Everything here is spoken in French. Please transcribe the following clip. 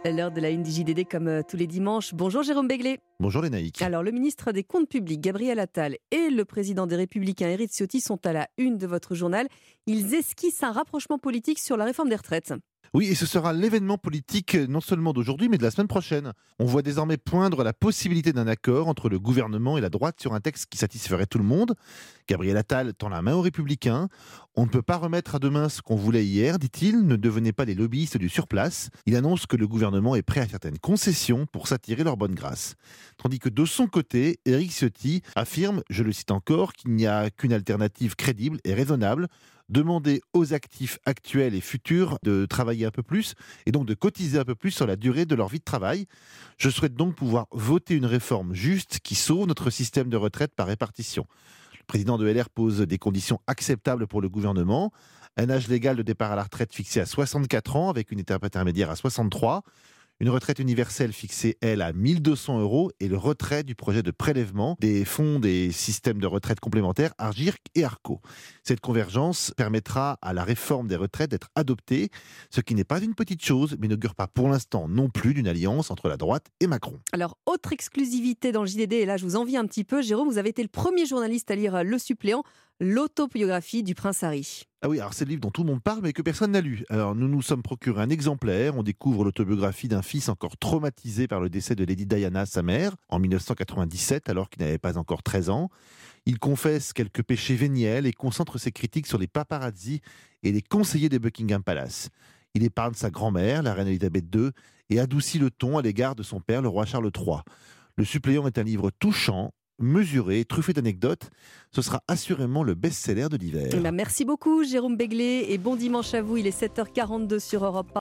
L'heure de la une du JDD comme tous les dimanches. Bonjour Jérôme Béglé. Bonjour Lénaïque. Alors le ministre des Comptes publics Gabriel Attal et le président des Républicains Éric Ciotti sont à la une de votre journal. Ils esquissent un rapprochement politique sur la réforme des retraites. Oui, et ce sera l'événement politique non seulement d'aujourd'hui, mais de la semaine prochaine. On voit désormais poindre la possibilité d'un accord entre le gouvernement et la droite sur un texte qui satisferait tout le monde. Gabriel Attal tend la main aux Républicains. On ne peut pas remettre à demain ce qu'on voulait hier, dit-il. Ne devenez pas les lobbyistes du surplace. Il annonce que le gouvernement est prêt à certaines concessions pour s'attirer leur bonne grâce. Tandis que de son côté, Éric Ciotti affirme, je le cite encore, qu'il n'y a qu'une alternative crédible et raisonnable: demander aux actifs actuels et futurs de travailler un peu plus et donc de cotiser un peu plus sur la durée de leur vie de travail. Je souhaite donc pouvoir voter une réforme juste qui sauve notre système de retraite par répartition. Le président de LR pose des conditions acceptables pour le gouvernement. Un âge légal de départ à la retraite fixé à 64 ans avec une étape intermédiaire à 63. Une retraite universelle fixée, elle, à 1 200 € et le retrait du projet de prélèvement des fonds des systèmes de retraite complémentaires Argirc et Arco. Cette convergence permettra à la réforme des retraites d'être adoptée, ce qui n'est pas une petite chose, mais n'augure pas pour l'instant non plus d'une alliance entre la droite et Macron. Alors, autre exclusivité dans le JDD, et là je vous envie un petit peu, Jérôme, vous avez été le premier journaliste à lire Le Suppléant, l'autobiographie du prince Harry. Ah oui, alors c'est le livre dont tout le monde parle mais que personne n'a lu. Alors nous nous sommes procuré un exemplaire. On découvre l'autobiographie d'un fils encore traumatisé par le décès de Lady Diana, sa mère, en 1997, alors qu'il n'avait pas encore 13 ans. Il confesse quelques péchés véniels et concentre ses critiques sur les paparazzi et les conseillers de Buckingham Palace. Il épargne sa grand-mère, la reine Elisabeth II, et adoucit le ton à l'égard de son père, le roi Charles III. Le Suppléant est un livre touchant, mesuré, truffé d'anecdotes. Ce sera assurément le best-seller de l'hiver. Merci beaucoup Jérôme Béglé et bon dimanche à vous, il est 7h42 sur Europe 1.